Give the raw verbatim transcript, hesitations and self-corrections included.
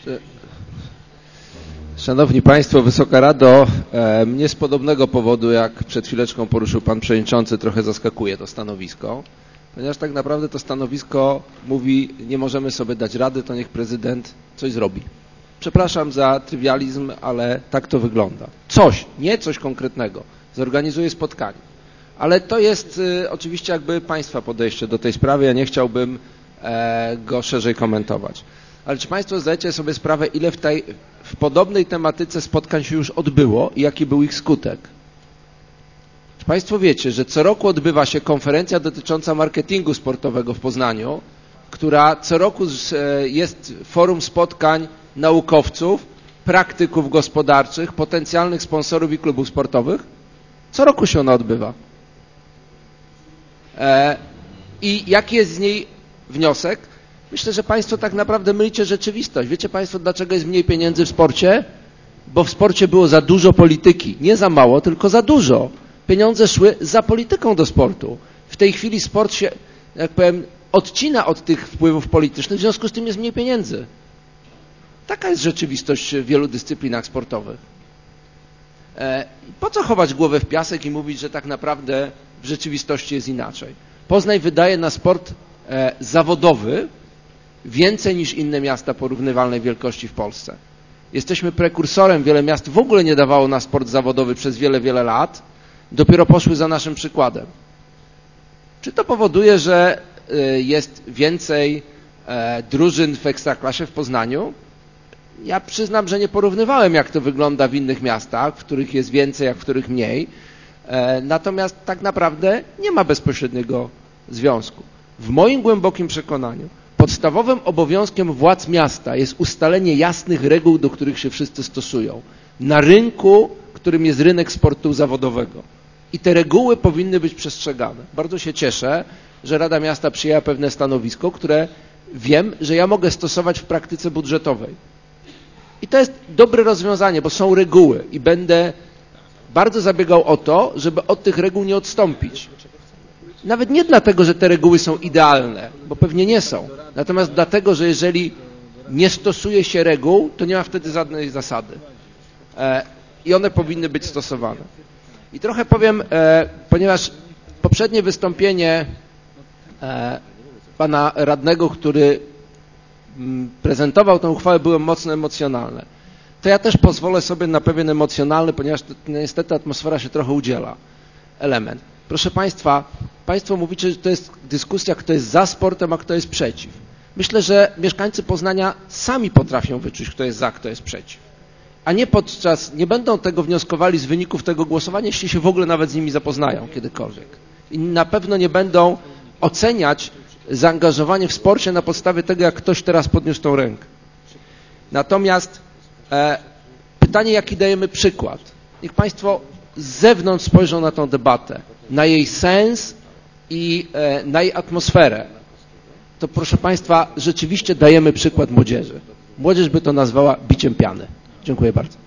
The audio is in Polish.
Szanowni Państwo, Wysoka Rado, e, mnie z podobnego powodu, jak przed chwileczką poruszył Pan Przewodniczący, trochę zaskakuje to stanowisko, ponieważ tak naprawdę to stanowisko mówi, nie możemy sobie dać rady, to niech prezydent coś zrobi. Przepraszam za trywializm, ale tak to wygląda. Coś, nie coś konkretnego. Zorganizuje spotkanie. Ale to jest y, oczywiście jakby Państwa podejście do tej sprawy, ja nie chciałbym e, go szerzej komentować. Ale czy Państwo zdajecie sobie sprawę, ile w, tej, w podobnej tematyce spotkań się już odbyło i jaki był ich skutek? Czy Państwo wiecie, że co roku odbywa się konferencja dotycząca marketingu sportowego w Poznaniu, która co roku jest forum spotkań naukowców, praktyków gospodarczych, potencjalnych sponsorów i klubów sportowych? Co roku się ona odbywa. E, I jaki jest z niej wniosek? Myślę, że Państwo tak naprawdę mylicie rzeczywistość. Wiecie Państwo, dlaczego jest mniej pieniędzy w sporcie? Bo w sporcie było za dużo polityki. Nie za mało, tylko za dużo. Pieniądze szły za polityką do sportu. W tej chwili sport się, jak powiem, odcina od tych wpływów politycznych, w związku z tym jest mniej pieniędzy. Taka jest rzeczywistość w wielu dyscyplinach sportowych. E, po co chować głowę w piasek i mówić, że tak naprawdę w rzeczywistości jest inaczej? Poznań wydaje na sport e, zawodowy więcej niż inne miasta porównywalnej wielkości w Polsce. Jesteśmy prekursorem, wiele miast w ogóle nie dawało na sport zawodowy przez wiele, wiele lat, dopiero poszły za naszym przykładem. Czy to powoduje, że jest więcej drużyn w Ekstraklasie w Poznaniu? Ja przyznam, że nie porównywałem, jak to wygląda w innych miastach, w których jest więcej, a w których mniej. Natomiast tak naprawdę nie ma bezpośredniego związku. W moim głębokim przekonaniu podstawowym obowiązkiem władz miasta jest ustalenie jasnych reguł, do których się wszyscy stosują. Na rynku, którym jest rynek sportu zawodowego. I te reguły powinny być przestrzegane. Bardzo się cieszę, że Rada Miasta przyjęła pewne stanowisko, które wiem, że ja mogę stosować w praktyce budżetowej. I to jest dobre rozwiązanie, bo są reguły i będę bardzo zabiegał o to, żeby od tych reguł nie odstąpić. Nawet nie dlatego, że te reguły są idealne, bo pewnie nie są. Natomiast dlatego, że jeżeli nie stosuje się reguł, to nie ma wtedy żadnej zasady. E, I one powinny być stosowane. I trochę powiem, e, ponieważ poprzednie wystąpienie e, pana radnego, który m, prezentował tę uchwałę, było mocno emocjonalne. To ja też pozwolę sobie na pewien emocjonalny, ponieważ to, niestety atmosfera się trochę udziela, element. Proszę Państwa, Państwo mówicie, że to jest dyskusja, kto jest za sportem, a kto jest przeciw. Myślę, że mieszkańcy Poznania sami potrafią wyczuć, kto jest za, kto jest przeciw. A nie podczas, nie będą tego wnioskowali z wyników tego głosowania, jeśli się w ogóle nawet z nimi zapoznają kiedykolwiek. I na pewno nie będą oceniać zaangażowanie w sporcie na podstawie tego, jak ktoś teraz podniósł tą rękę. Natomiast e, pytanie, jaki dajemy przykład. Niech Państwo z zewnątrz spojrzą na tę debatę, na jej sens i e, na jej atmosferę. To proszę Państwa, rzeczywiście dajemy przykład młodzieży. Młodzież by to nazwała biciem piany. Dziękuję bardzo.